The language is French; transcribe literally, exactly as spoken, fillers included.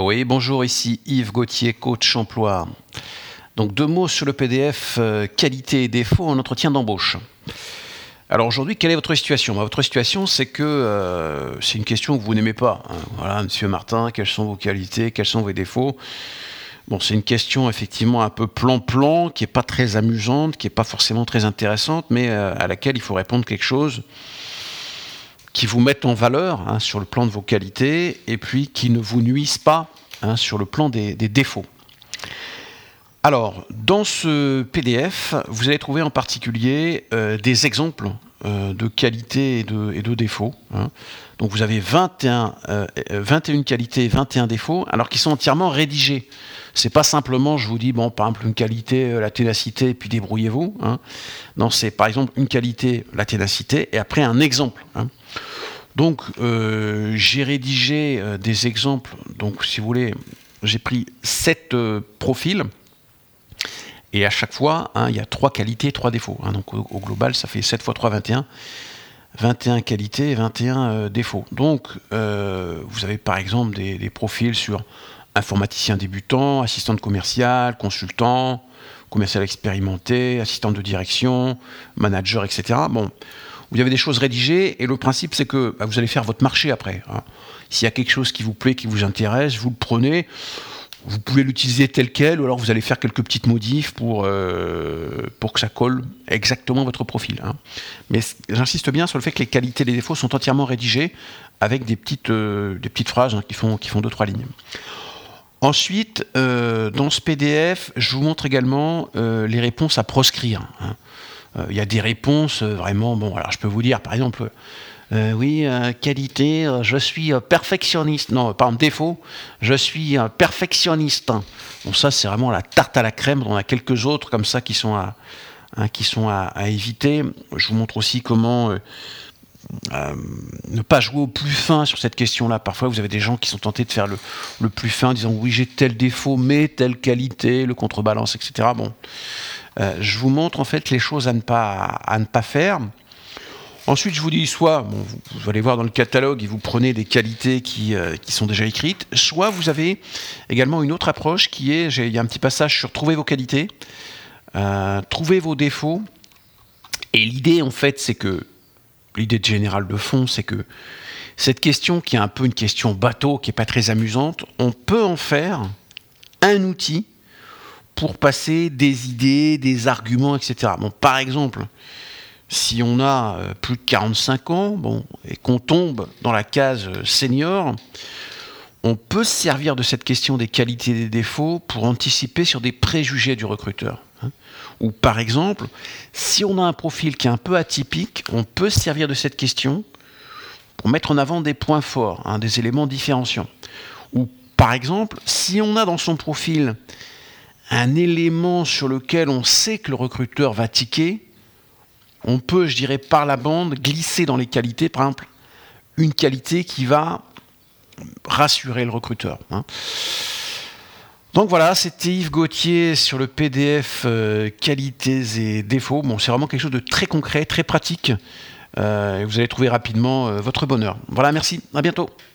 Oui, bonjour, ici Yves Gauthier, coach emploi. Donc deux mots sur le P D F, euh, qualité et défauts en entretien d'embauche. Alors aujourd'hui, quelle est votre situation? Votre situation, c'est que euh, c'est une question que vous n'aimez pas. Hein. Voilà, Monsieur Martin, quelles sont vos qualités, quels sont vos défauts? Bon, c'est une question effectivement un peu plan-plan, qui n'est pas très amusante, qui n'est pas forcément très intéressante, mais euh, à laquelle il faut répondre quelque chose qui vous mette en valeur hein, sur le plan de vos qualités et puis qui ne vous nuisent pas hein, sur le plan des, des défauts. Alors, dans ce P D F, vous allez trouver en particulier euh, des exemples euh, de qualités et de, et de défauts. Hein. Donc, vous avez vingt et un, euh, vingt et une qualités et vingt et un défauts, alors qu'ils sont entièrement rédigés. C'est pas simplement, je vous dis, bon, par exemple, une qualité, la ténacité, et puis débrouillez-vous. Hein. Non, c'est par exemple une qualité, la ténacité, et après un exemple. Hein. Donc, euh, j'ai rédigé euh, des exemples. Donc, si vous voulez, j'ai pris sept euh, profils. Et à chaque fois, hein, il y a trois qualités, trois défauts. Hein. Donc, au, au global, ça fait sept fois trois, vingt et un. vingt et un qualités et vingt et un euh, défauts. Donc, euh, vous avez par exemple des, des profils sur informaticien débutant, assistante commerciale, consultant, commercial expérimenté, assistante de direction, manager, et cetera. Bon, vous avez des choses rédigées et le principe, c'est que bah, vous allez faire votre marché après. Hein. S'il y a quelque chose qui vous plaît, qui vous intéresse, vous le prenez. Vous pouvez l'utiliser tel quel, ou alors vous allez faire quelques petites modifs pour, euh, pour que ça colle exactement à votre profil. Hein. Mais j'insiste bien sur le fait que les qualités et les défauts sont entièrement rédigés avec des petites, euh, des petites phrases hein, qui font, qui font deux, trois lignes. Ensuite, euh, dans ce P D F, je vous montre également euh, les réponses à proscrire. Hein. Euh, il y a des réponses euh, vraiment... Bon, alors je peux vous dire, par exemple... Euh, oui, euh, qualité, euh, je suis euh, perfectionniste. Non, par exemple, défaut, je suis euh, perfectionniste. Bon, ça, c'est vraiment la tarte à la crème. On a quelques autres comme ça qui sont à, hein, qui sont à, à éviter. Je vous montre aussi comment euh, euh, ne pas jouer au plus fin sur cette question-là. Parfois, vous avez des gens qui sont tentés de faire le, le plus fin en disant oui, j'ai tel défaut, mais telle qualité, le contrebalance, et cetera. Bon, euh, je vous montre en fait les choses à ne pas, à ne pas faire. Ensuite, je vous dis, soit, bon, vous, vous allez voir dans le catalogue et vous prenez des qualités qui, euh, qui sont déjà écrites, soit vous avez également une autre approche qui est, il y a un petit passage sur trouver vos qualités, euh, trouver vos défauts, et l'idée en fait, c'est que, l'idée générale de fond, c'est que cette question qui est un peu une question bateau, qui n'est pas très amusante, on peut en faire un outil pour passer des idées, des arguments, et cetera. Bon, par exemple... Si on a plus de quarante-cinq ans bon, et qu'on tombe dans la case senior, on peut se servir de cette question des qualités et des défauts pour anticiper sur des préjugés du recruteur. Hein. Ou par exemple, si on a un profil qui est un peu atypique, on peut se servir de cette question pour mettre en avant des points forts, hein, des éléments différenciants. Ou par exemple, si on a dans son profil un élément sur lequel on sait que le recruteur va tiquer, on peut, je dirais, par la bande, glisser dans les qualités, par exemple, une qualité qui va rassurer le recruteur. Hein. Donc voilà, c'était Yves Gauthier sur le P D F euh, qualités et défauts. Bon, c'est vraiment quelque chose de très concret, très pratique. Euh, et vous allez trouver rapidement euh, votre bonheur. Voilà, merci, à bientôt.